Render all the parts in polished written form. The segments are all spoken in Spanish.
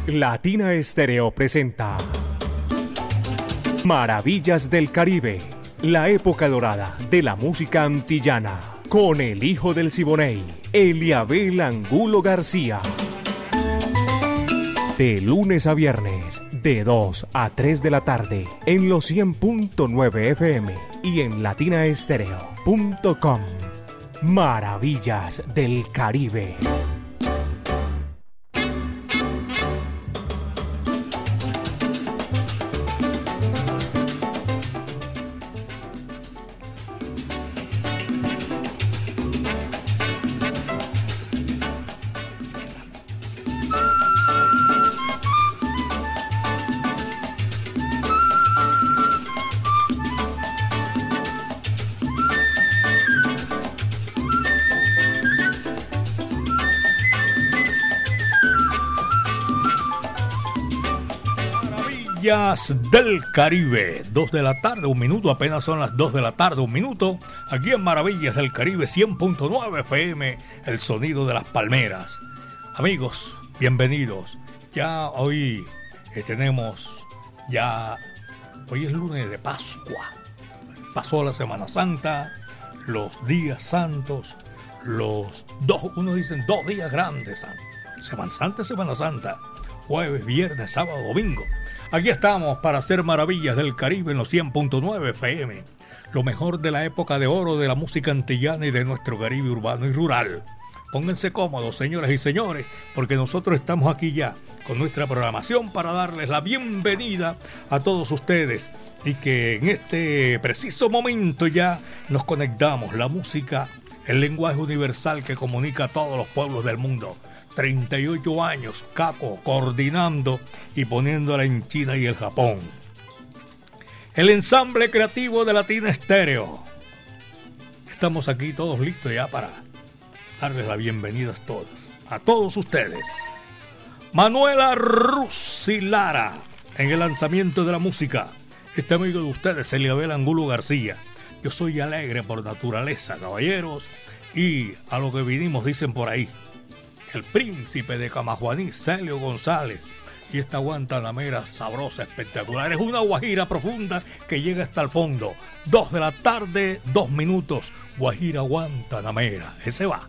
Latina Estéreo presenta Maravillas del Caribe, la época dorada de la música antillana, con el hijo del Siboney, Eliabel Angulo García. De lunes a viernes, de 2 a 3 de la tarde, en los 100.9 FM y en latinaestereo.com. Maravillas del Caribe. Del Caribe, 2 de la tarde, 1 minuto, apenas son las 2 de la tarde, 1 minuto, aquí en Maravillas del Caribe, 100.9 FM, el sonido de las palmeras. Amigos, bienvenidos. Ya hoy hoy es lunes de Pascua, pasó la Semana Santa, los días santos, unos dicen 2 días grandes, Semana Santa, jueves, viernes, sábado, domingo. Aquí estamos para hacer Maravillas del Caribe en los 100.9 FM. Lo mejor de la época de oro de la música antillana y de nuestro Caribe urbano y rural. Pónganse cómodos, señoras y señores, porque nosotros estamos aquí ya con nuestra programación para darles la bienvenida a todos ustedes y que en este preciso momento ya nos conectamos. La música, el lenguaje universal que comunica a todos los pueblos del mundo. 38 años, Caco, coordinando y poniéndola en China y el Japón. El ensamble creativo de Latina Estéreo. Estamos aquí todos listos ya para darles la bienvenida a todos ustedes. Manuela Rusi Lara, en el lanzamiento de la música. Este amigo de ustedes, Eliabel Angulo García. Yo soy alegre por naturaleza, caballeros, y a lo que vinimos dicen por ahí. El príncipe de Camajuaní, Celio González, y esta guantanamera sabrosa, espectacular. Es una guajira profunda que llega hasta el fondo. 2 de la tarde, 2 minutos. Guajira guantanamera. Ese va.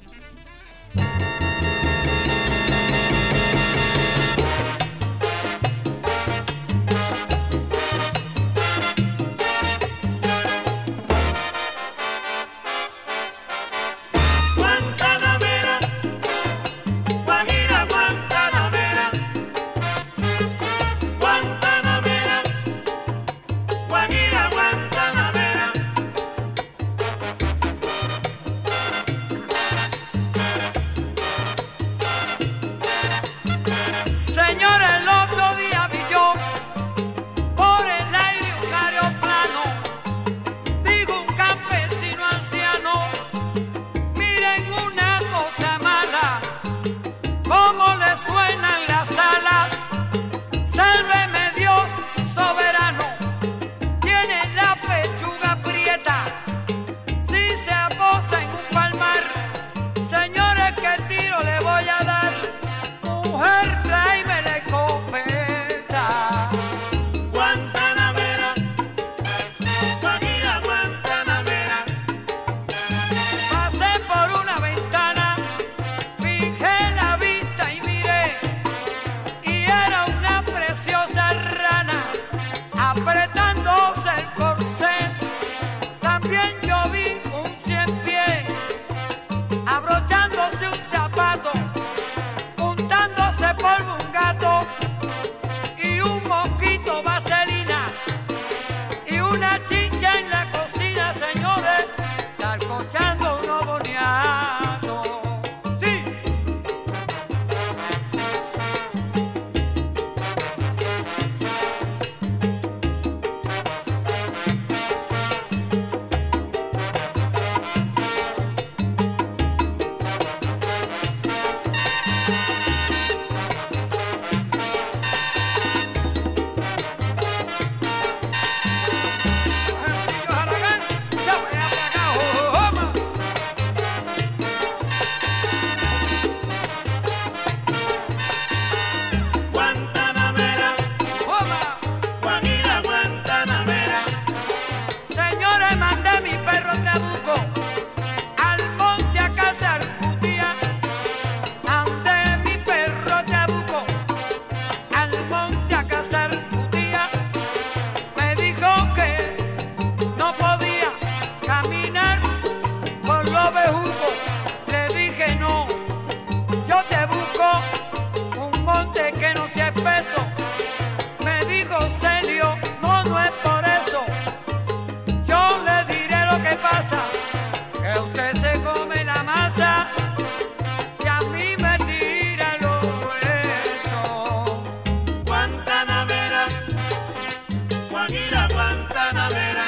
pesos. Me dijo Celio, no, no es por eso. Yo le diré lo que pasa, que usted se come la masa y a mí me tira los huesos. Guantanamera, Guajira Guantanamera,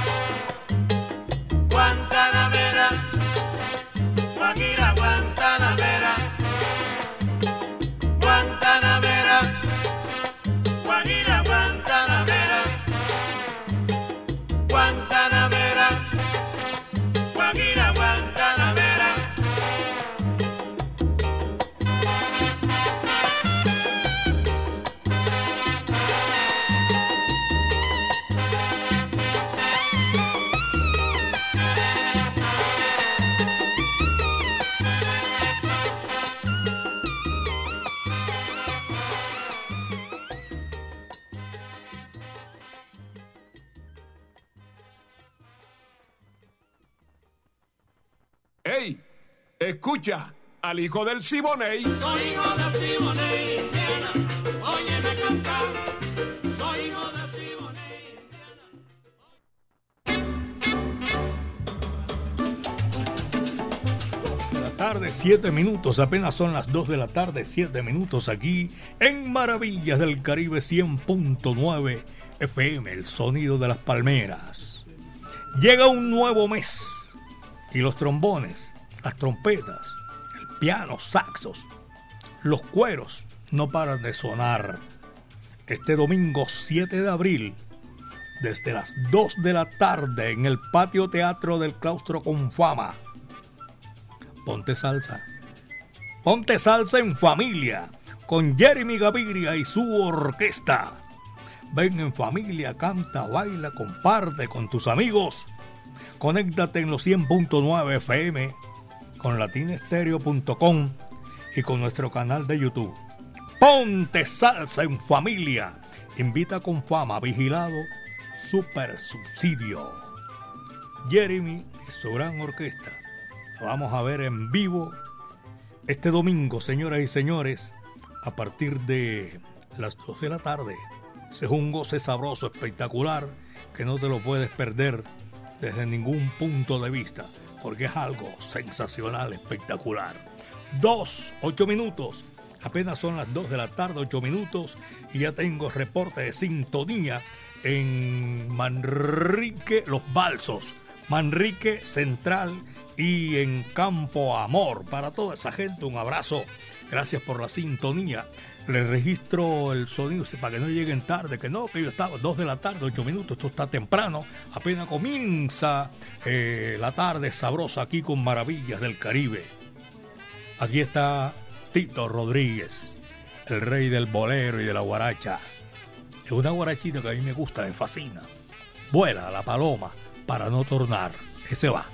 Guantanamera, Guajira Guantanamera, Guantanamera, Guajira Guantanamera, Guantanamera, Guajira Guantanamera. ¡Ey! Escucha al hijo del Siboney. Soy hijo de Siboney, Indiana. Óyeme cantar. Soy hijo de Siboney, De la tarde, 7 minutos. Apenas son las 2 de la tarde, 7 minutos aquí en Maravillas del Caribe 100.9 FM, el sonido de las palmeras. Llega un nuevo mes y los trombones, las trompetas, el piano, saxos, los cueros no paran de sonar. Este domingo 7 de abril, desde las 2 de la tarde en el patio teatro del Claustro Confama. Ponte salsa. Ponte salsa en familia con Jeremy Gaviria y su orquesta. Ven en familia, canta, baila, comparte con tus amigos. Conéctate en los 100.9 FM con latinaestereo.com y con nuestro canal de YouTube. Ponte salsa en familia. Invita con fama, vigilado, super subsidio. Jeremy y su gran orquesta. Lo vamos a ver en vivo este domingo, señoras y señores, a partir de las 2 de la tarde. Ese es un goce sabroso, espectacular, que no te lo puedes perder desde ningún punto de vista, porque es algo sensacional, espectacular. 8 minutos, apenas son las 2 de la tarde, 8 minutos, y ya tengo reporte de sintonía en Manrique, Los Balsos, Manrique Central y en Campo Amor. Para toda esa gente, un abrazo, gracias por la sintonía. Les registro el sonido para que no lleguen tarde, que yo estaba 2 de la tarde, 8 minutos, esto está temprano, apenas comienza la tarde sabrosa aquí con Maravillas del Caribe. Aquí está Tito Rodríguez, el rey del bolero y de la guaracha. Es una guarachita que a mí me gusta, me fascina. Vuela la paloma para no tornar. Ese va.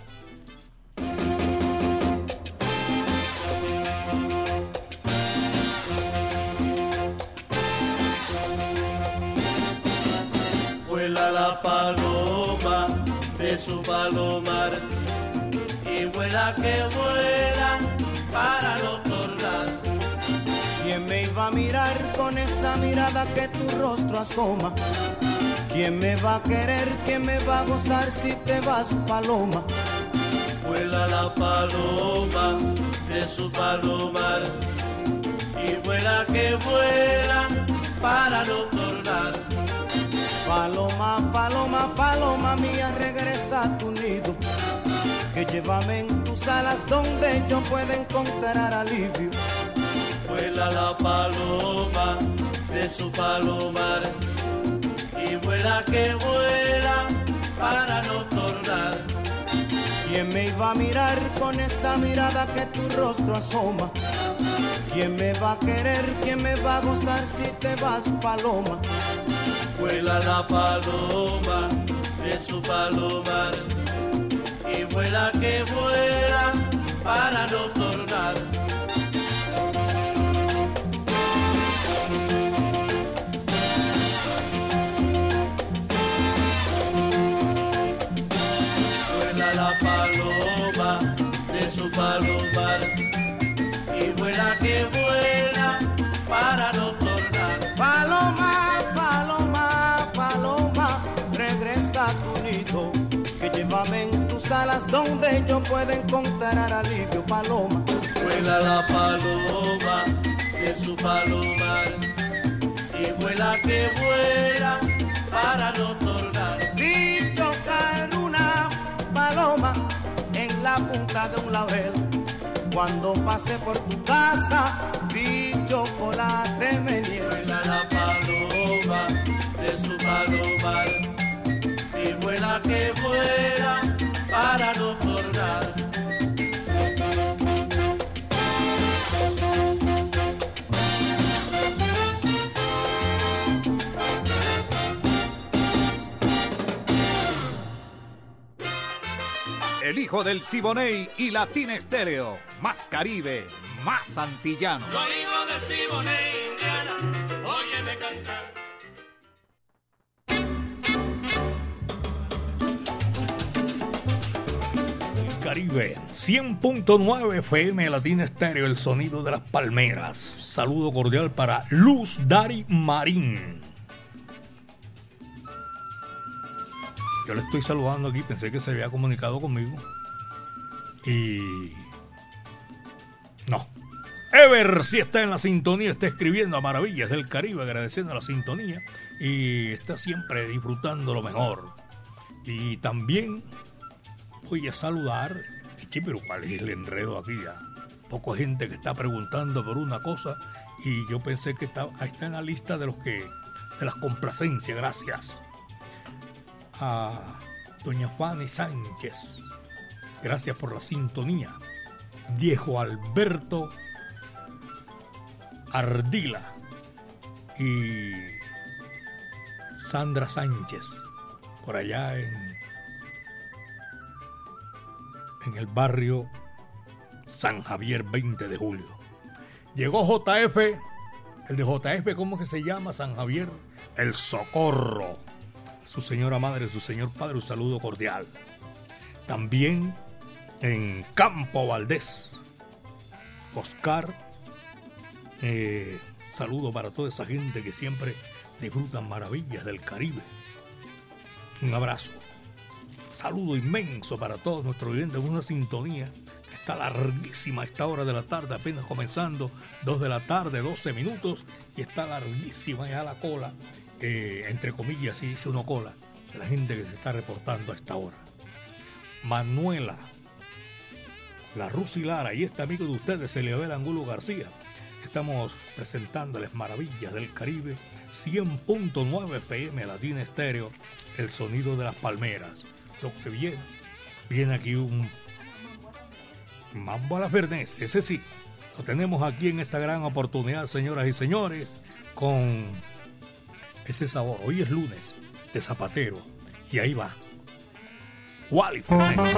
Vuela la paloma de su palomar y vuela que vuela para no tornar. ¿Quién me iba a mirar con esa mirada que tu rostro asoma? ¿Quién me va a querer, quién me va a gozar si te vas, paloma? Vuela la paloma de su palomar y vuela que vuela para no tornar. Paloma, paloma, paloma mía, regresa a tu nido, que llévame en tus alas donde yo pueda encontrar alivio. Vuela la paloma de su palomar y vuela que vuela para no tornar. ¿Quién me iba a mirar con esa mirada que tu rostro asoma? ¿Quién me va a querer, quién me va a gozar si te vas, paloma? Vuela la paloma de su palomar y vuela que vuela para no tornar. Vuela la paloma de su palomar y vuela que vuela para no tornar. donde yo pueda encontrar alivio, paloma. Vuela la paloma de su palomar y vuela que vuela para no tornar. Vi chocar una paloma en la punta de un laurel. Cuando pasé por tu casa, vi chocolate me Vuela la paloma de su palomar y vuela que vuela para no tornar. El hijo del Siboney y Latina Estéreo. Más Caribe, más antillano. Soy hijo del Siboney, Indiana, óyeme cantar. Caribe, 100.9 FM Latina Estéreo, el sonido de las palmeras. Saludo cordial para Luz Dari Marín. Yo le estoy saludando aquí, pensé que se había comunicado conmigo. Y... no. Ever, si está en la sintonía, está escribiendo a Maravillas del Caribe, agradeciendo la sintonía. Y está siempre disfrutando lo mejor. Y también... voy a saludar. Che, pero ¿cuál es el enredo aquí ya? Poca gente que está preguntando por una cosa y yo pensé que ahí está en la lista de las complacencias. Gracias a doña Fanny Sánchez. Gracias por la sintonía. Diego Alberto Ardila y Sandra Sánchez por allá en el barrio San Javier, 20 de julio. Llegó JF, el de JF, ¿cómo que se llama? San Javier, El Socorro. Su señora madre, su señor padre, un saludo cordial. También en Campo Valdés, Oscar, saludo para toda esa gente que siempre disfrutan Maravillas del Caribe. Un abrazo. Saludo inmenso para todos nuestros oyentes. Una sintonía que está larguísima a esta hora de la tarde, apenas comenzando, 2 de la tarde, 12 minutos, y está larguísima ya la cola, entre comillas, si dice uno cola, de la gente que se está reportando a esta hora. Manuela, la Rusi Lara y este amigo de ustedes, Eliabel Angulo García, estamos presentándoles Maravillas del Caribe, 100.9 FM Latina Estéreo, el sonido de las palmeras. Lo que viene aquí un mambo a las Bernés, ese sí, lo tenemos aquí en esta gran oportunidad, señoras y señores, con ese sabor. Hoy es lunes de zapatero y ahí va Wally Fernández.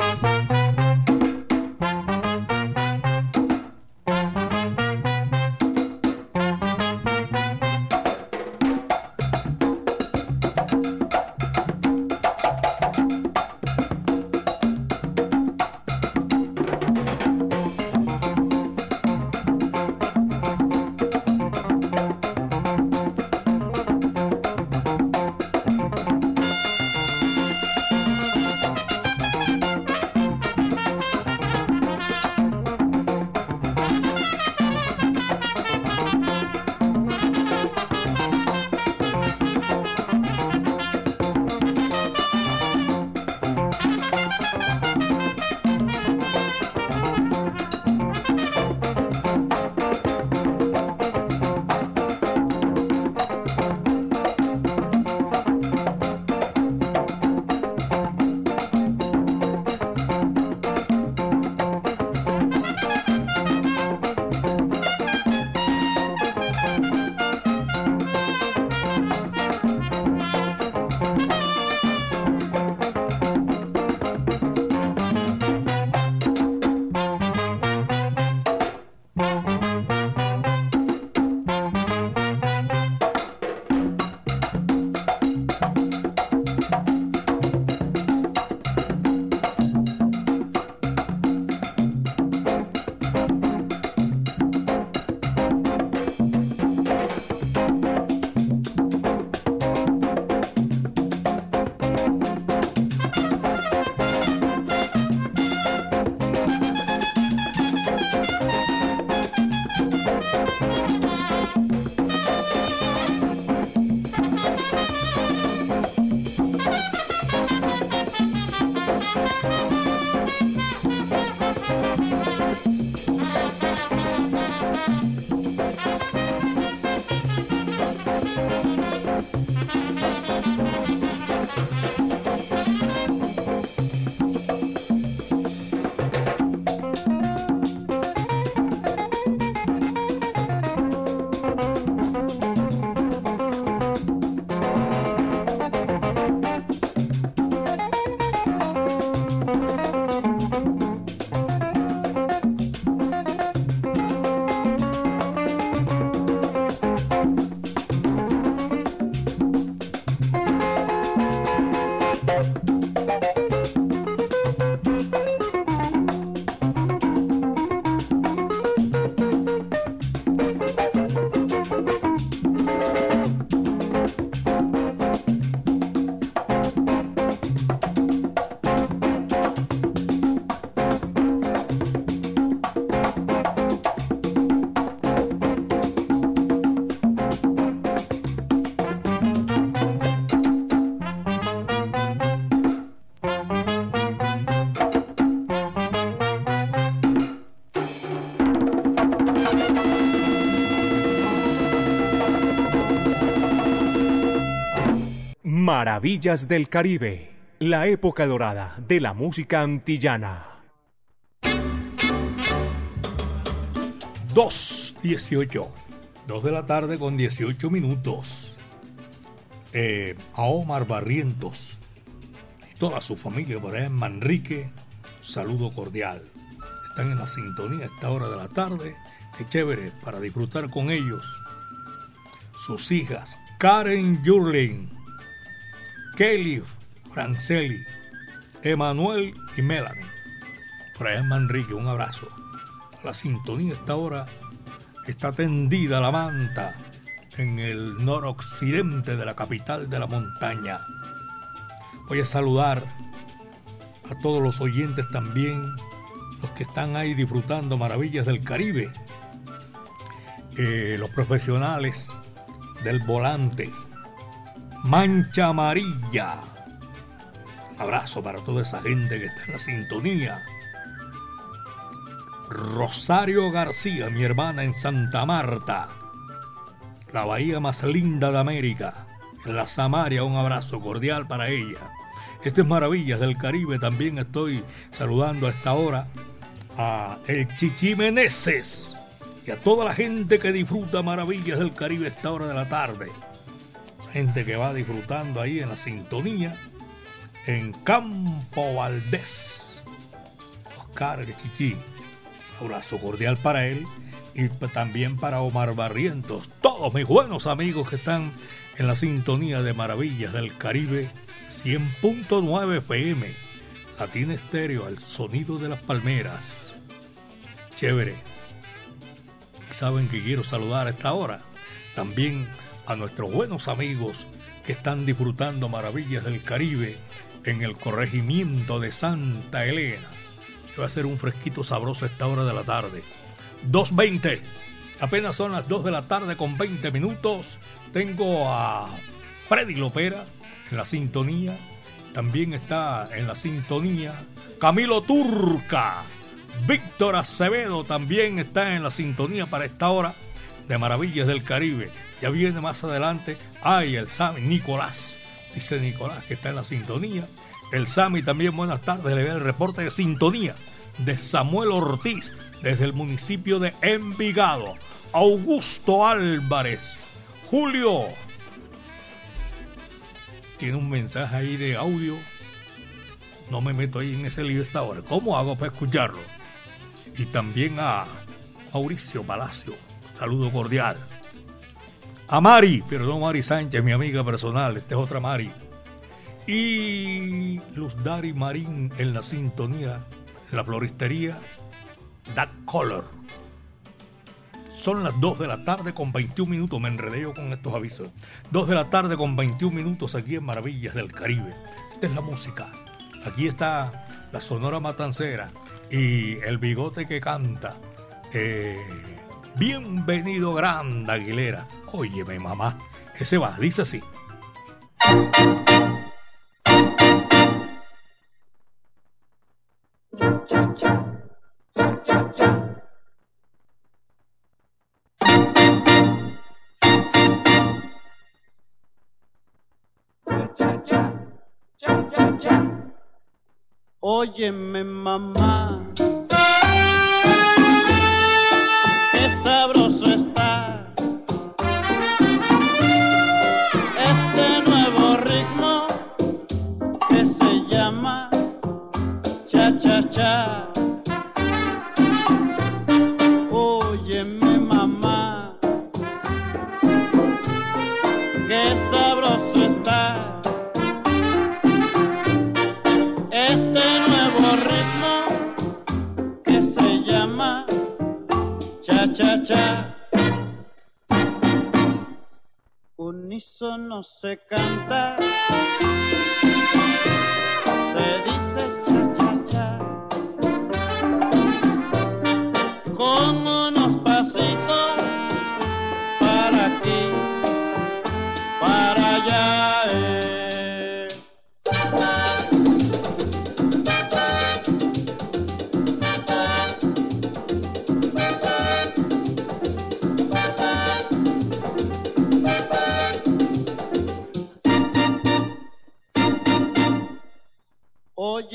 Maravillas del Caribe, la época dorada de la música antillana. 2:18, 2 de la tarde con 18 minutos. A Omar Barrientos y toda su familia por allá en Manrique, saludo cordial. Están en la sintonía a esta hora de la tarde. Qué chévere para disfrutar con ellos. Sus hijas, Karen Yurlin, Kelly Franceli, Emanuel y Melanie. Por allá en Manrique, un abrazo. A la sintonía a esta hora está tendida la manta en el noroccidente de la capital de la montaña. Voy a saludar a todos los oyentes también, los que están ahí disfrutando Maravillas del Caribe, los profesionales del volante, Mancha Amarilla. Un abrazo para toda esa gente que está en la sintonía. Rosario García, mi hermana en Santa Marta, la bahía más linda de América, en la Samaria, un abrazo cordial para ella. Este es Maravillas del Caribe. También estoy saludando a esta hora a el Chichi Meneses y a toda la gente que disfruta Maravillas del Caribe a esta hora de la tarde. Gente que va disfrutando ahí en la sintonía en Campo Valdés. Oscar el Chichi, un abrazo cordial para él y también para Omar Barrientos. Todos mis buenos amigos que están en la sintonía de Maravillas del Caribe 100.9 FM, Latina Estéreo, al sonido de las palmeras. Chévere. Saben que quiero saludar a esta hora también a nuestros buenos amigos que están disfrutando Maravillas del Caribe en el corregimiento de Santa Elena. Va a ser un fresquito sabroso a esta hora de la tarde. 2:20. Apenas son las 2 de la tarde con 20 minutos. Tengo a Freddy Lopera en la sintonía. También está en la sintonía Camilo Turca. Víctor Acevedo también está en la sintonía para esta hora de Maravillas del Caribe. Ya viene más adelante. Ay, el Sammy Nicolás. Dice Nicolás que está en la sintonía. El Sammy también, buenas tardes. Le ve el reporte de sintonía de Samuel Ortiz desde el municipio de Envigado. Augusto Álvarez. Julio tiene un mensaje ahí de audio. No me meto ahí en ese lío esta hora. ¿Cómo hago para escucharlo? Y también a Mauricio Palacio. Saludo cordial. A Mari, pero no Mari Sánchez, mi amiga personal. Esta es otra Mari. Y Luz Dari Marín en la sintonía, en la floristería That Color. Son las 2 de la tarde con 21 minutos. Me enredé yo con estos avisos. 2 de la tarde con 21 minutos aquí en Maravillas del Caribe. Esta es la música. Aquí está la Sonora Matancera y el bigote que canta. Bienvenido Grande Aguilera. Óyeme mamá. Ese va, dice así. Óyeme mamá, qué sabroso está este nuevo ritmo que se llama cha-cha-cha. Óyeme mamá, qué sabroso está este nuevo ritmo que se llama cha-cha-cha. Unísono se canta, se dice cha-cha-cha, con unos pasitos para aquí, para allá.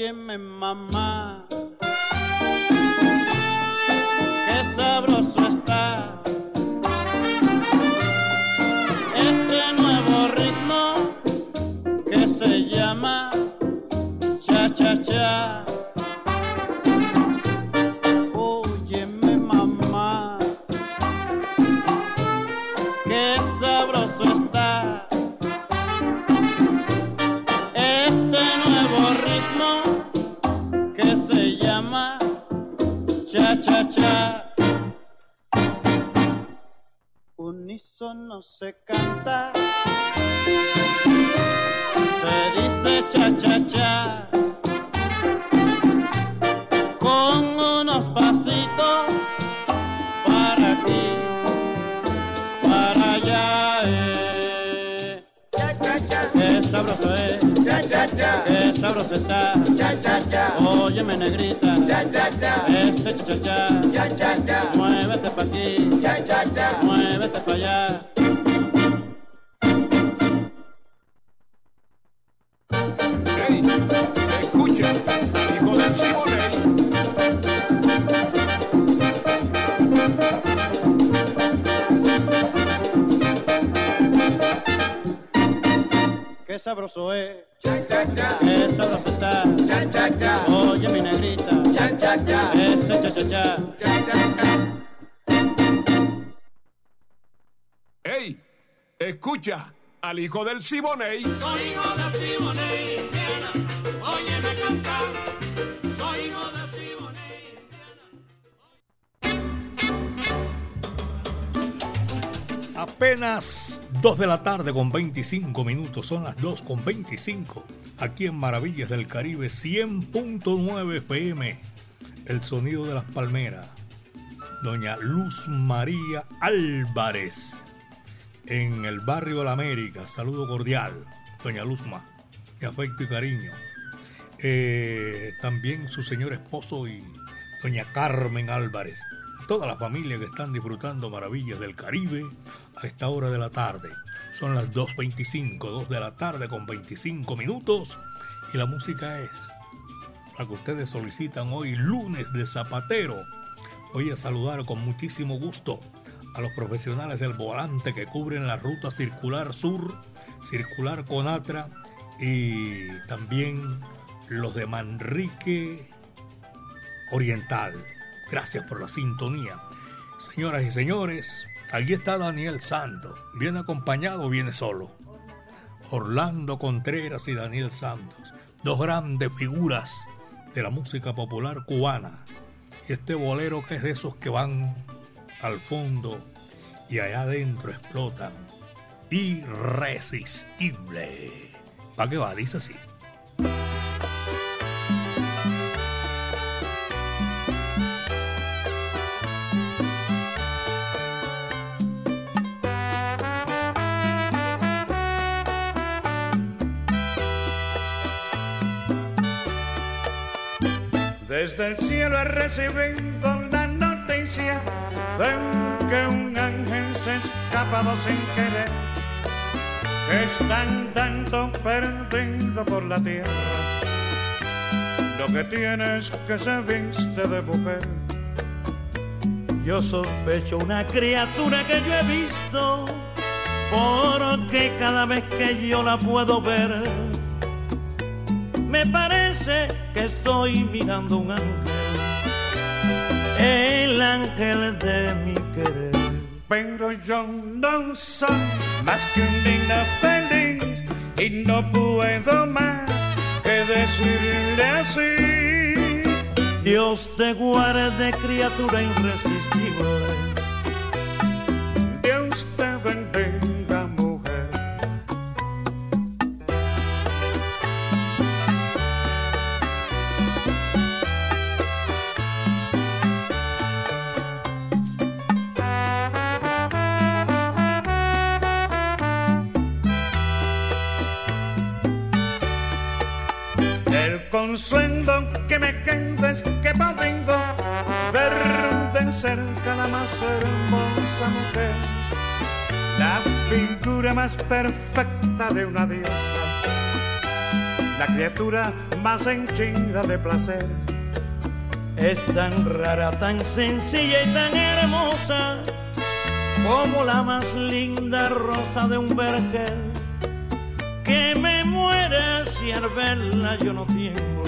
Óyeme mamá, qué sabroso está este nuevo ritmo que se llama cha-cha-cha. Óyeme mamá, qué sabroso está este nuevo ritmo que se llama cha-cha-cha. Unísono se canta, se dice cha-cha-cha, con unos pasitos para aquí, para allá. Cha-cha-cha, qué sabroso es, cha-cha-cha, qué sabroso está, cha-cha-cha. Óyeme negrita, cha-cha-cha, este cha-cha-cha, cha-cha-cha. Muévete pa' aquí, cha-cha-cha, muévete pa' allá. Hey, escucha, hijo del Siboney. Qué sabroso es, cha-cha-cha, qué sabroso está, cha-cha-cha. Oye mi negrita, cha-cha-cha, este cha-cha-cha, cha-cha-cha. Hey, escucha al hijo del Siboney. Soy hijo de Siboney, Indiana. Óyeme cantar. Soy hijo de Siboney, Indiana. Apenas 2 de la tarde con 25 minutos, son las 2 con 25, aquí en Maravillas del Caribe 100.9 FM, el sonido de las palmeras. Doña Luz María Álvarez, en el barrio de la América, saludo cordial, doña Luzma, de afecto y cariño. También su señor esposo y doña Carmen Álvarez, toda la familia que están disfrutando Maravillas del Caribe a esta hora de la tarde. Son las 2:25, 2 de la tarde con 25 minutos, y la música es la que ustedes solicitan hoy, lunes de Zapatero. Voy a saludar con muchísimo gusto a los profesionales del volante que cubren la ruta circular sur, circular Conatra, y también los de Manrique Oriental. Gracias por la sintonía. Señoras y señores, aquí está Daniel Santos. ¿Viene acompañado o viene solo? Orlando Contreras y Daniel Santos, dos grandes figuras de la música popular cubana. Y este bolero que es de esos que van al fondo y allá adentro explotan. Irresistible. ¿Para qué va? Dice así. Desde el cielo he recibido la noticia de que un ángel se ha escapado sin querer, que está andando perdido por la tierra. Lo que tiene es que se viste de mujer. Yo sospecho una criatura que yo he visto, porque cada vez que yo la puedo ver, me parece que estoy mirando un ángel, el ángel de mi querer. Pero yo no soy más que un niño feliz y no puedo más que decirle así: Dios te guarde, criatura irresistible. Dios te bendiga, mujer. El consuelo que me queda es que pudiendo ver de cerca la más hermosa mujer, la figura más perfecta de una diosa, la criatura más henchida de placer. Es tan rara, tan sencilla y tan hermosa como la más linda rosa de un vergel, que me muere si al verla yo no tiemblo.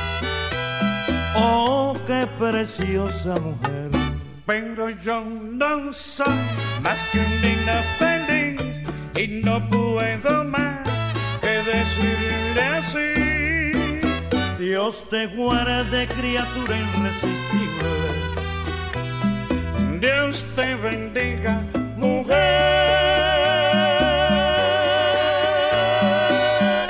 Oh, qué preciosa mujer. Pero yo no soy más que un niño feliz y no puedo más que decirle así. Dios te guarde, criatura irresistible. Dios te bendiga, mujer.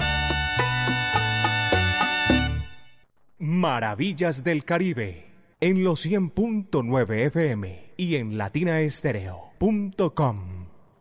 Maravillas del Caribe, en los 100.9 FM y en latinaestereo.com.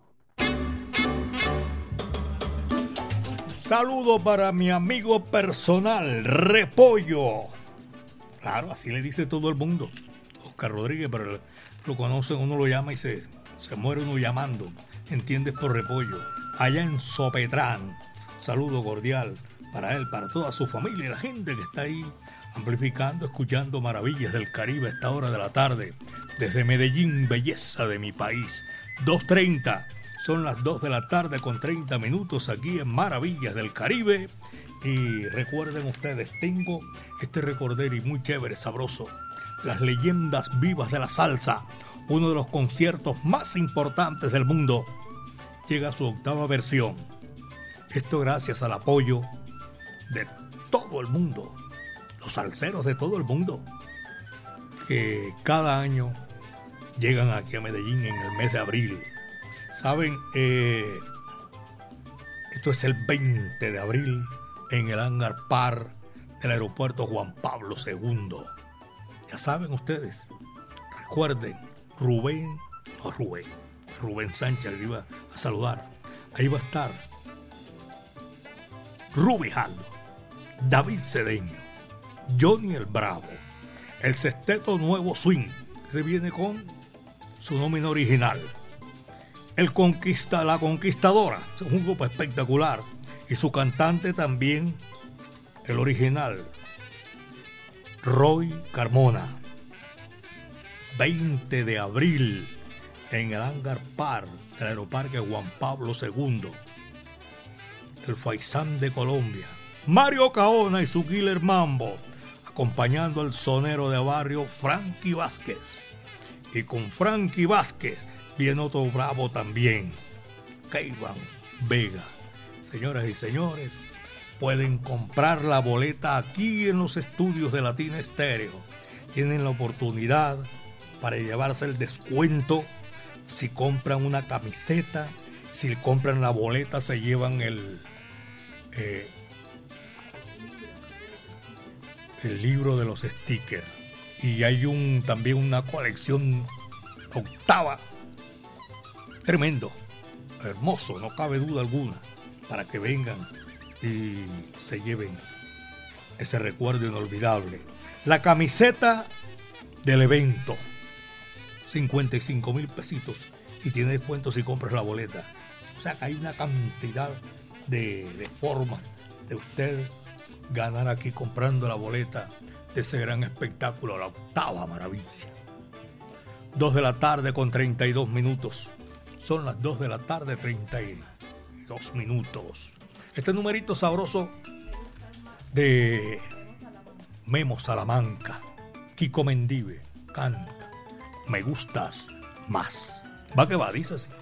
Saludo para mi amigo personal, Repollo. Claro, así le dice todo el mundo. Oscar Rodríguez, pero lo conocen, uno lo llama y se muere uno llamando. ¿Entiendes? Por Repollo. Allá en Sopetrán. Saludo cordial para él, para toda su familia y la gente que está ahí amplificando, escuchando Maravillas del Caribe a esta hora de la tarde. Desde Medellín, belleza de mi país. 2:30. Son las 2 de la tarde con 30 minutos aquí en Maravillas del Caribe. Y recuerden ustedes, tengo este recordero y muy chévere, sabroso. Las leyendas vivas de la salsa, uno de los conciertos más importantes del mundo, llega a su 8ª versión. Esto gracias al apoyo de todo el mundo, los salseros de todo el mundo, que cada año llegan aquí a Medellín en el mes de abril. Saben, esto es el 20 de abril en el Hangar Park del aeropuerto Juan Pablo II. Ya saben ustedes, recuerden, Rubén Sánchez le iba a saludar. Ahí va a estar Ruby Jaldo, David Cedeño, Johnny el Bravo, el Sexteto Nuevo Swing, que viene con su nómina original. La Conquistadora, es un grupo espectacular. Y su cantante también, el original, Roy Carmona. 20 de abril en el Hangar Park del Aeroparque Juan Pablo II. El Faisán de Colombia, Mario Caona y su Killer Mambo, acompañando al sonero de barrio Frankie Vázquez. Y con Frankie Vázquez viene otro bravo también, Keivan Vega. Señoras y señores, pueden comprar la boleta aquí en los estudios de Latina Estéreo. Tienen la oportunidad para llevarse el descuento si compran una camiseta. Si compran la boleta se llevan el libro de los stickers. Y hay también una colección 8ª. Tremendo, hermoso, no cabe duda alguna, para que vengan y se lleven ese recuerdo inolvidable. La camiseta del evento, 55,000 pesitos, y tiene descuento si compras la boleta. O sea que hay una cantidad de formas de usted ganar aquí comprando la boleta de ese gran espectáculo, la 8ª maravilla. 2 de la tarde con 32 minutos. Son las 2 de la tarde, 32 minutos. Este numerito sabroso de Memo Salamanca, Kiko Mendive, canta Me Gustas Más. Va que va, dice así.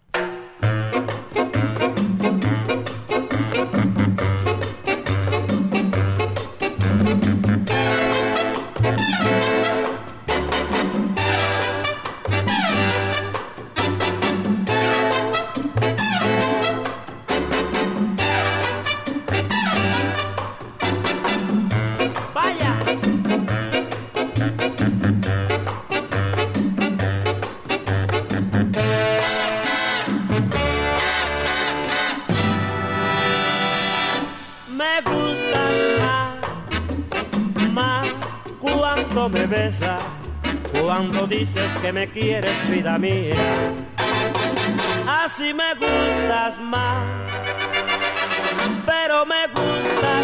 Me besas cuando dices que me quieres, vida mía. Así me gustas más. pero me gustas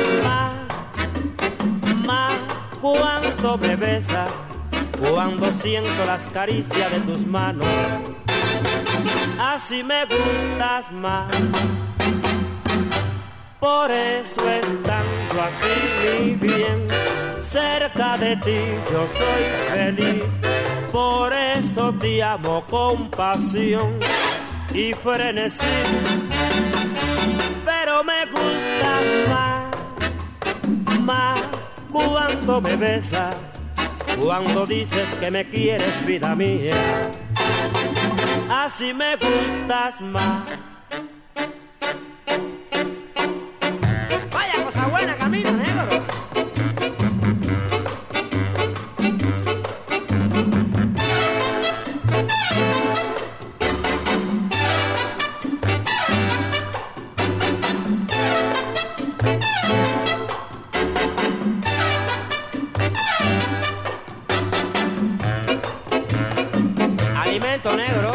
más cuando me besas, cuando siento las caricias de tus manos, así me gustas más. Por eso estando así mi bien, cerca de ti yo soy feliz. Por eso te amo con pasión y frenesí. Pero me gusta más cuando me besas, cuando dices que me quieres, vida mía. Así me gustas más. Vaya cosa buena, camino negro. Alimento negro.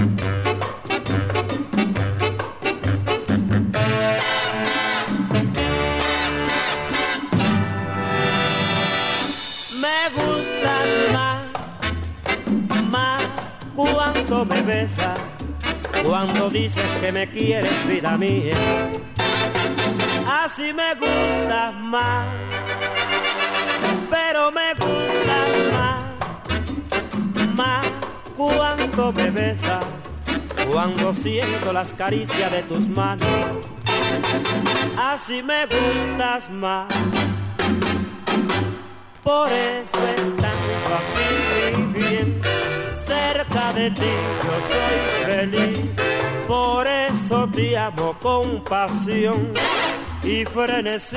Cuando me besas, cuando dices que me quieres, vida mía, así me gustas más. Pero me gustas más cuando me besas, cuando siento las caricias de tus manos, así me gustas más. Por eso estando así mi bien, cerca de ti yo soy feliz. Por eso te amo con pasión y frenesí.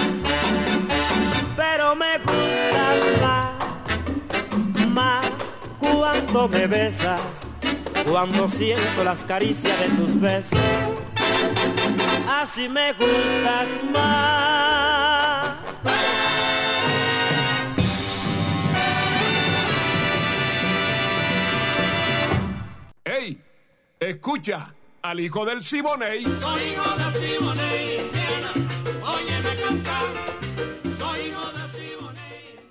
Pero me gustas más cuando me besas, cuando siento las caricias de tus besos, así me gustas más. ¡Ey! Escucha al hijo del Siboney. Soy hijo de Siboney, Indiana. Óyeme cantar. Soy hijo de Siboney,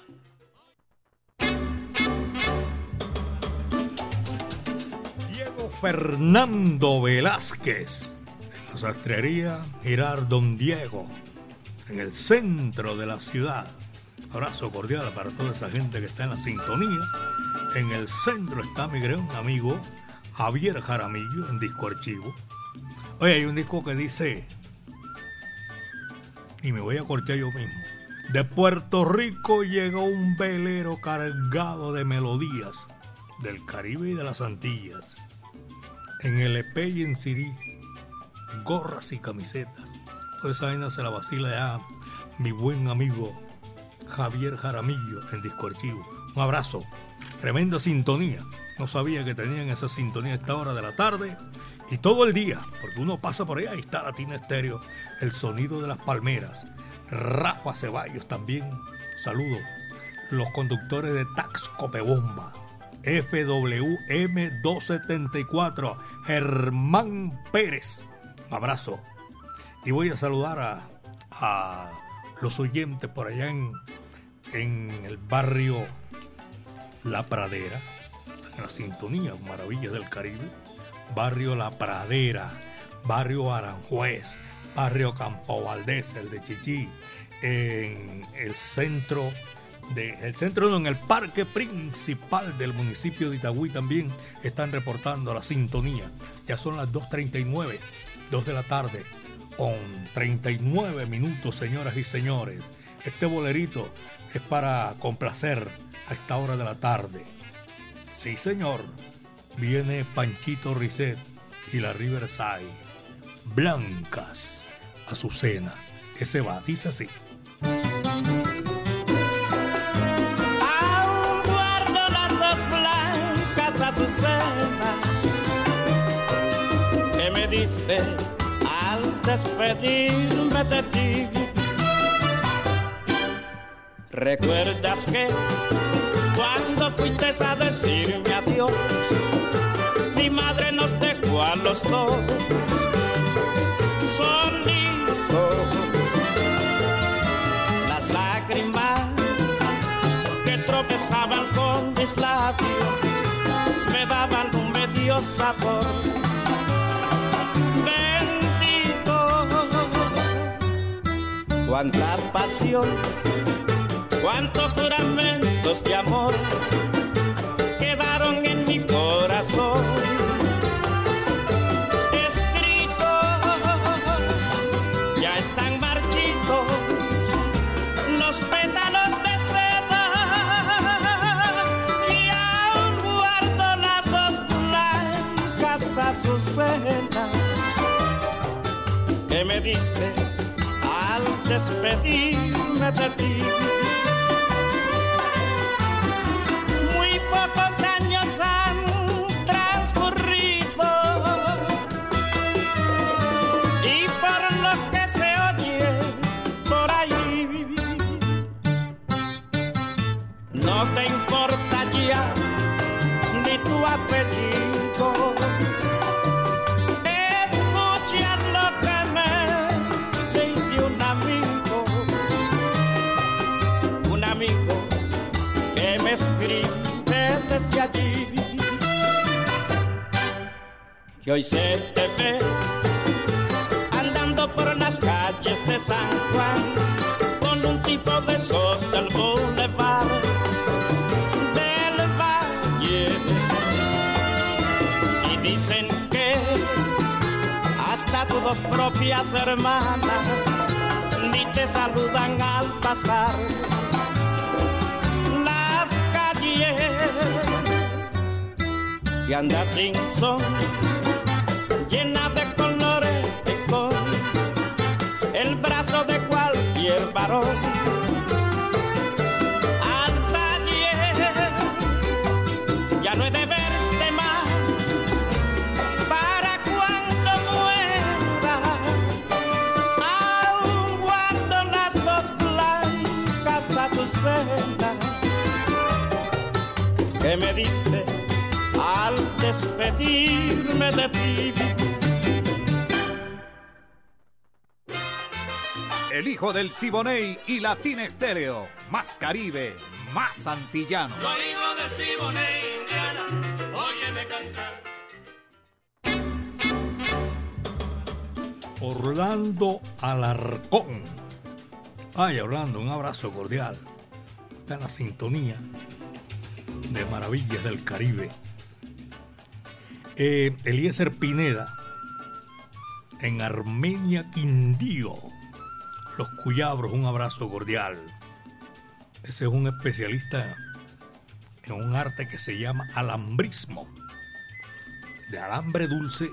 Indiana. Diego Fernando Velázquez, en la sastrería Girar Don Diego, en el centro de la ciudad. Abrazo cordial para toda esa gente que está en la sintonía. En el centro está mi gran amigo Javier Jaramillo en Disco Archivo. Oye, hay un disco que dice, y me voy a cortar yo mismo: de Puerto Rico llegó un velero cargado de melodías del Caribe y de las Antillas. En el EP y en CD, gorras y camisetas. Toda esa vaina se la vacila ya mi buen amigo Javier Jaramillo en Disco Archivo. Un abrazo. Tremenda sintonía. No sabía que tenían esa sintonía a esta hora de la tarde y todo el día, porque uno pasa por ahí está Latina Estéreo, el sonido de las palmeras. Rafa Ceballos también, saludos. Los conductores de Taxcopebomba, FWM 274, Germán Pérez, un abrazo. Y voy a saludar a los oyentes por allá en el barrio La Pradera, en la sintonía Maravillas del Caribe, barrio La Pradera, barrio Aranjuez, barrio Campo Valdés, el de Chichí, en el centro en el parque principal del municipio de Itagüí también están reportando la sintonía. Ya son las 2:39, 2 de la tarde, con 39 minutos, señoras y señores. Este bolerito es para complacer a esta hora de la tarde. Sí, señor. Viene Panchito Risset y la Riverside. Blancas, Azucena. Que se va, dice así. Aún guardo las dos blancas azucenas que me diste al despedirme de ti. ¿Recuerdas que cuando fuiste a decirme adiós, mi madre nos dejó a los dos solitos mis labios me daban un medio sabor. Bendito, cuánta pasión, cuántos juramentos de amor quedaron en mi corazón. Ya están marchitos los pétalos de seda y aún guardo las dos blancas azucenas que me diste al despedirme de ti. Muy pocos años han transcurrido y por lo que se oye por ahí, no te importa ya ni tu apellido. Escucha lo que me dice un amigo que me escribe desde allí, que hoy se te ve andando por las calles de San Juan con un tipo de esos del Boulevard del Valle, y dicen que hasta tus dos propias hermanas ni te saludan al pasar las calles, y andas sin son, llena de colores y con el brazo de cualquier varón. Al taller, ya no he de verte más, para cuando muera, aún guardo las dos blancas azucenas que me diste al despedirme de ti. El hijo del Siboney y Latina Estéreo. Más Caribe, más antillano. Soy hijo del Siboney, Indiana, óyeme cantar. Orlando Alarcón. Ay, Orlando, un abrazo cordial. Está en la sintonía de Maravillas del Caribe. Eliezer Pineda, en Armenia, Quindío, Los Cuyabros, un abrazo cordial. Ese es un especialista en un arte que se llama alambrismo. De alambre dulce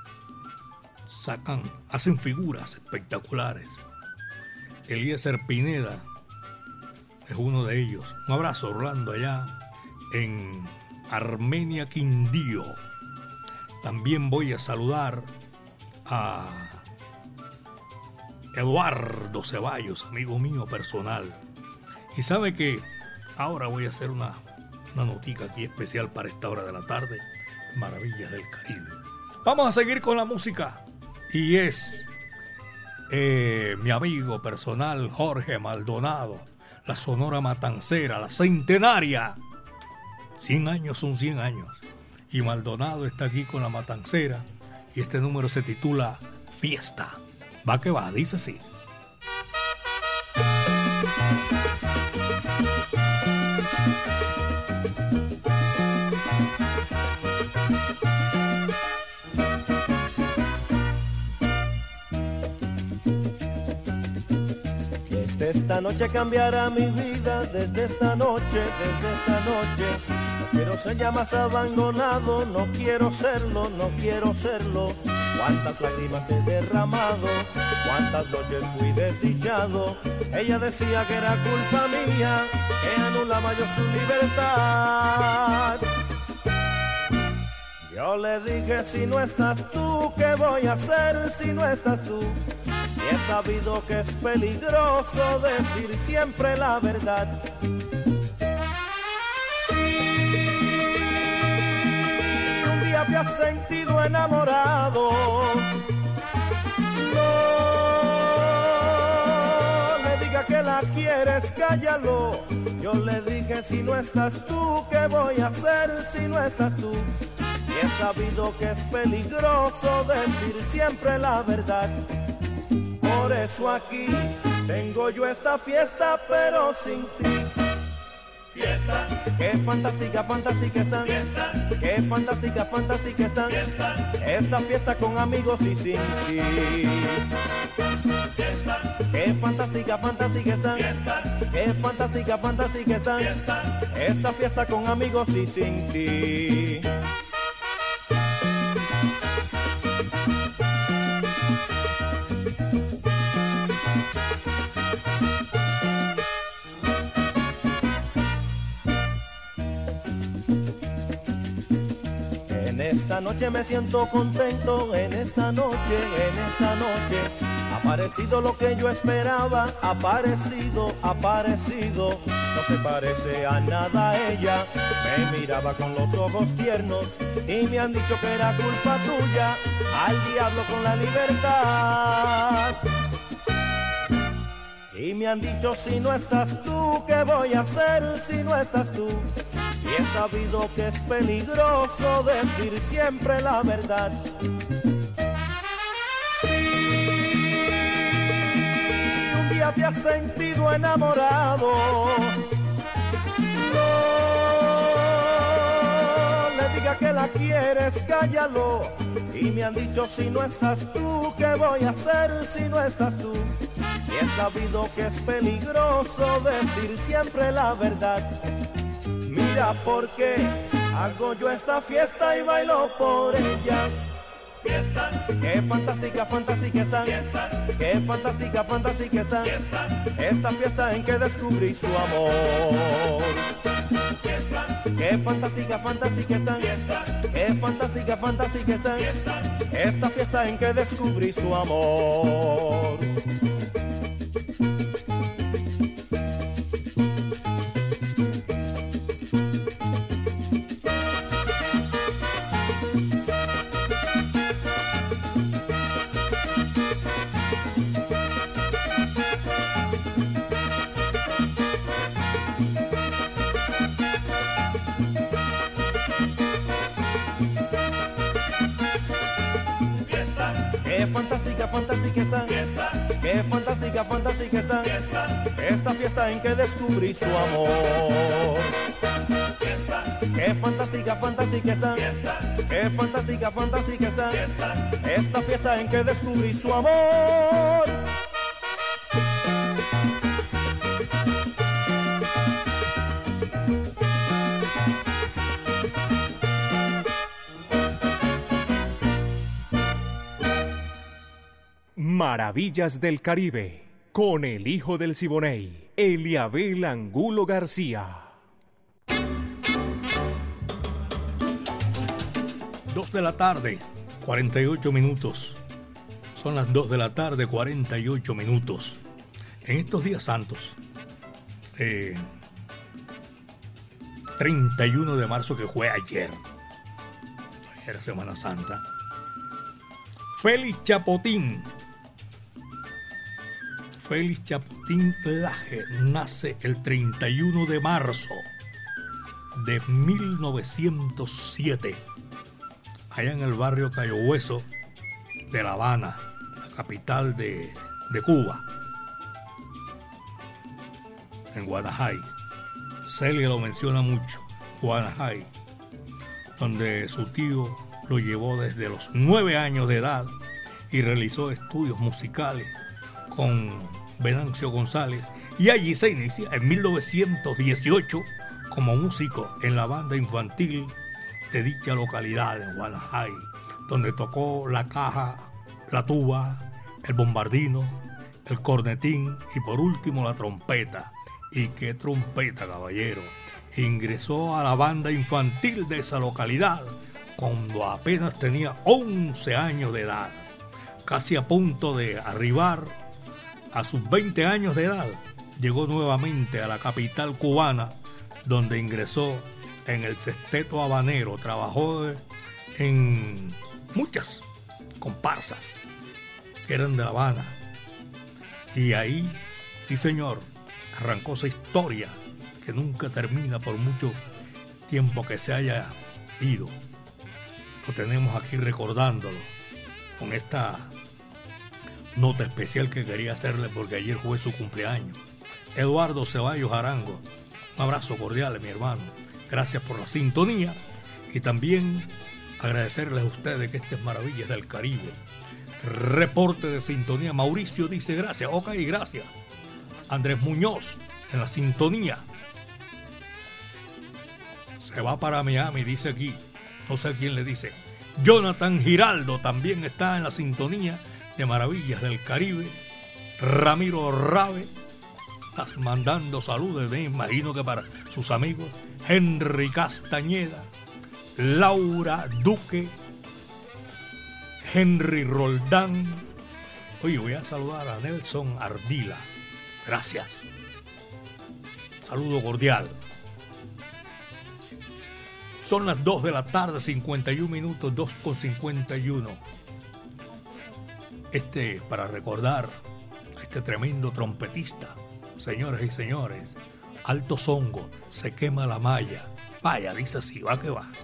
hacen figuras espectaculares. Eliezer Pineda es uno de ellos. Un abrazo, Orlando, allá en Armenia, Quindío. También voy a saludar a Eduardo Ceballos, amigo mío personal. Y sabe que ahora voy a hacer una notica aquí especial para esta hora de la tarde, Maravillas del Caribe. Vamos a seguir con la música. Y es mi amigo personal Jorge Maldonado, la Sonora Matancera, la centenaria. 100 años son 100 años. Y Maldonado está aquí con la Matancera. Y este número se titula Fiesta. Va que va, dice así. Desde esta noche cambiará mi vida, desde esta noche. No quiero ser ya más abandonado, no quiero serlo. Cuántas lágrimas he derramado, cuántas noches fui desdichado. Ella decía que era culpa mía, que anulaba yo su libertad. Yo le dije, si no estás tú, ¿qué voy a hacer si no estás tú? Y he sabido que es peligroso decir siempre la verdad. Te has sentido enamorado, no le diga que la quieres, cállalo. Yo le dije, si no estás tú, ¿qué voy a hacer si no estás tú? Y he sabido que es peligroso decir siempre la verdad. Por eso aquí tengo yo esta fiesta, pero sin ti. Fiesta, qué fantástica, fantástica están. Fiesta, qué fantástica, fantástica están. Fiesta, esta fiesta con amigos y sin ti. Fiesta, qué fantástica, fantástica están. Fiesta, qué fantástica, fantástica están. Fiesta, esta fiesta con amigos y sin ti. Esta noche me siento contento, en esta noche, ha aparecido lo que yo esperaba, ha aparecido, no se parece a nada a ella, me miraba con los ojos tiernos y me han dicho que era culpa tuya, al diablo con la libertad. Y me han dicho, si no estás tú, ¿qué voy a hacer si no estás tú? Y he sabido que es peligroso decir siempre la verdad. Si un día te has sentido enamorado, no le diga que la quieres, cállalo. Y me han dicho, si no estás tú, ¿qué voy a hacer si no estás tú? Y he sabido que es peligroso decir siempre la verdad. Mira por qué hago yo esta fiesta y bailo por ella. Fiesta, qué fantástica, fantástica están. Fiesta, qué fantástica, fantástica están. Fiesta, esta fiesta en que descubrí su amor. Fiesta, qué fantástica, fantástica están. Fiesta, qué fantástica, fantástica están. Fiesta, esta fiesta en que descubrí su amor. Qué fantástica, fantástica están. Fiesta, qué fantástica, fantástica están. Fiesta, esta fiesta en que descubrí su amor. Fiesta, qué fantástica, fantástica están. Fiesta, qué fantástica, fantástica están. Fiesta, esta fiesta en que descubrí su amor. Maravillas del Caribe, con el hijo del Siboney, Eliabel Angulo García. 2 de la tarde, 48 minutos. Son las 2 de la tarde, 48 minutos. En estos días santos, 31 de marzo, que fue ayer, era Semana Santa, Félix Chapotín Laje nace el 31 de marzo de 1907, allá en el barrio Cayo Hueso de La Habana, la capital de Cuba, en Guanajay. Celia lo menciona mucho, Guanajay, donde su tío lo llevó desde los 9 años de edad y realizó estudios musicales con Venancio González, y allí se inicia en 1918 como músico en la banda infantil de dicha localidad de Guanajay, donde tocó la caja, la tuba, el bombardino, el cornetín y por último la trompeta. Y qué trompeta, caballero. Ingresó a la banda infantil de esa localidad cuando apenas tenía 11 años de edad, casi a punto de arribar a sus 20 años de edad. Llegó nuevamente a la capital cubana, donde ingresó en el Sexteto Habanero. Trabajó en muchas comparsas que eran de La Habana, y ahí, sí señor, arrancó esa historia que nunca termina por mucho tiempo que se haya ido. Lo tenemos aquí recordándolo con esta nota especial que quería hacerle porque ayer fue su cumpleaños. Eduardo Ceballos Arango, un abrazo cordial, mi hermano. Gracias por la sintonía y también agradecerles a ustedes que estas Maravillas del Caribe. Reporte de sintonía. Mauricio dice gracias. Ok, gracias. Andrés Muñoz en la sintonía. Se va para Miami, dice aquí. No sé quién le dice. Jonathan Giraldo también está en la sintonía de Maravillas del Caribe. Ramiro Rabe. Estás mandando saludos, me imagino que para sus amigos. Henry Castañeda. Laura Duque. Henry Roldán. Oye, voy a saludar a Nelson Ardila. Gracias. Saludo cordial. Son las 2 de la tarde, 51 minutos, 2:51. Para recordar a este tremendo trompetista. Señoras y señores, Alto Songo, se quema la malla. Vaya, dice así, va que va.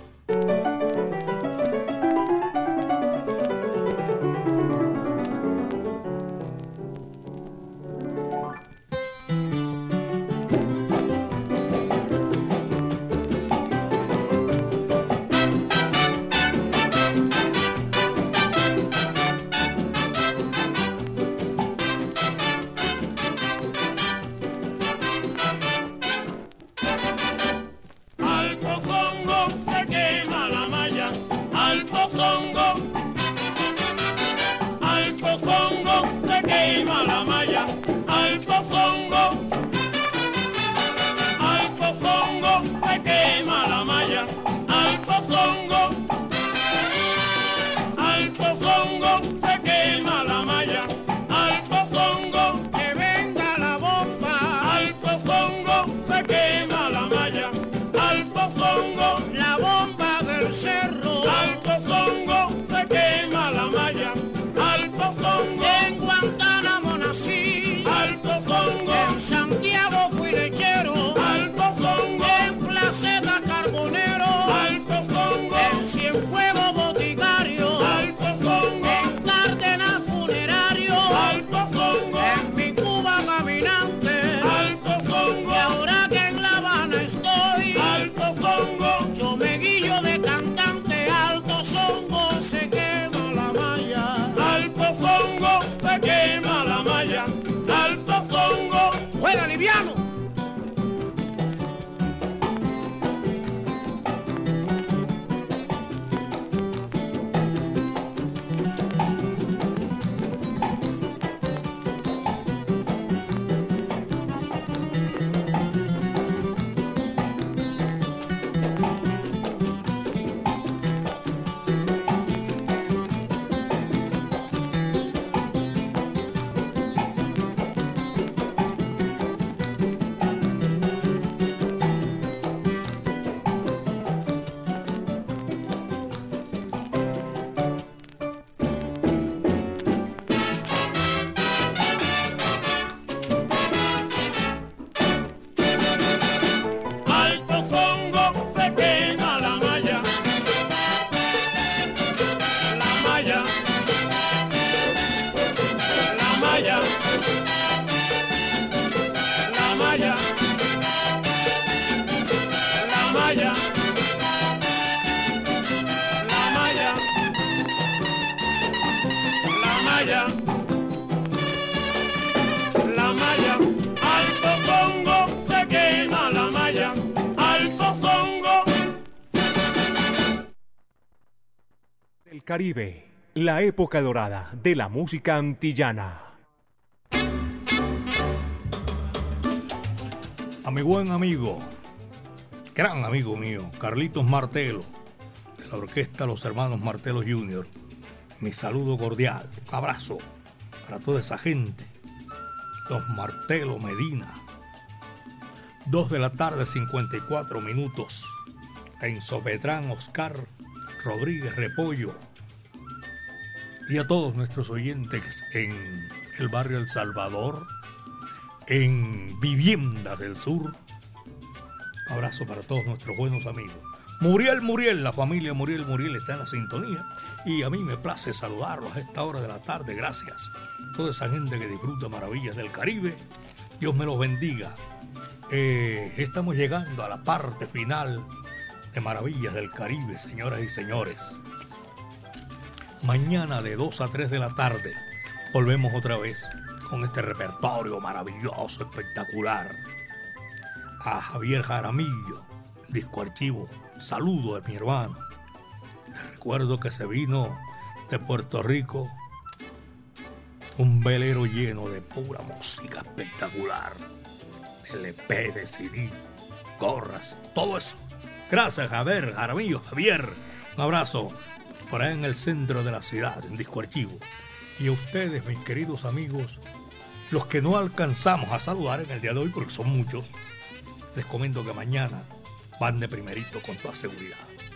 Caribe, la época dorada de la música antillana. A mi buen amigo, gran amigo mío, Carlitos Martelo, de la orquesta Los Hermanos Martelo Jr., mi saludo cordial, un abrazo para toda esa gente. Los Martelo Medina. 2 de la tarde, 54 minutos. En Sopetrán, Oscar Rodríguez Repollo. Y a todos nuestros oyentes en el barrio El Salvador, en Viviendas del Sur, Un abrazo para todos nuestros buenos amigos. Muriel, la familia Muriel está en la sintonía y a mí me place saludarlos a esta hora de la tarde. Gracias. Toda esa gente que disfruta maravillas del Caribe. Dios me los bendiga. Estamos llegando a la parte final de Maravillas del Caribe, señoras y señores. Mañana de 2 a 3 de la tarde volvemos otra vez con este repertorio maravilloso, espectacular. A Javier Jaramillo, disco archivo, saludo de mi hermano. Les recuerdo que se vino de Puerto Rico un velero lleno de pura música espectacular. LP, de CD, gorras, todo eso. Gracias, Javier Jaramillo. Javier, un abrazo por ahí en el centro de la ciudad, en Disco Archivo. Y a ustedes, mis queridos amigos, los que no alcanzamos a saludar en el día de hoy, porque son muchos, les comento que mañana van de primerito con toda seguridad.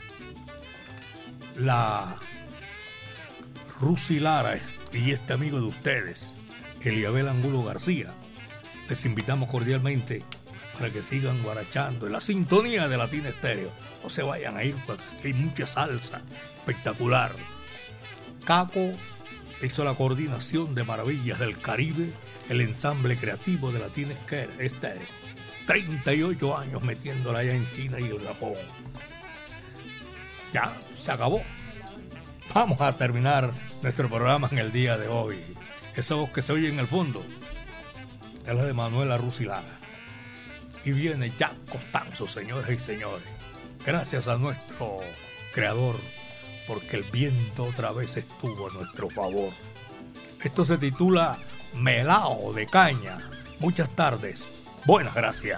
La Rusi Lara y este amigo de ustedes, Eliabel Angulo García, les invitamos cordialmente para que sigan guarachando en la sintonía de Latina Estéreo. No se vayan a ir porque hay mucha salsa espectacular. Caco hizo la coordinación de Maravillas del Caribe, el ensamble creativo de Latina Estéreo. 38 años metiéndola allá en China y el Japón. Ya, se acabó. Vamos a terminar nuestro programa en el día de hoy. Esa voz que se oye en el fondo es la de Manuela Rusilara. Y viene Jack Costanzo, señoras y señores. Gracias a nuestro creador, porque el viento otra vez estuvo a nuestro favor. Esto se titula Melao de Caña. Muchas tardes. Buenas gracias.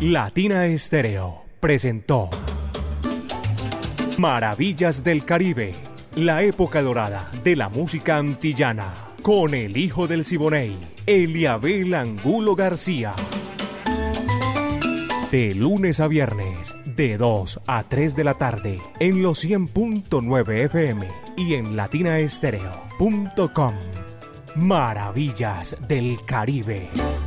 Latina Estéreo presentó Maravillas del Caribe, la época dorada de la música antillana, con el hijo del Siboney, Eliabel Angulo García. De lunes a viernes, de 2 a 3 de la tarde, en los 100.9 FM y en latinaestereo.com. Maravillas del Caribe.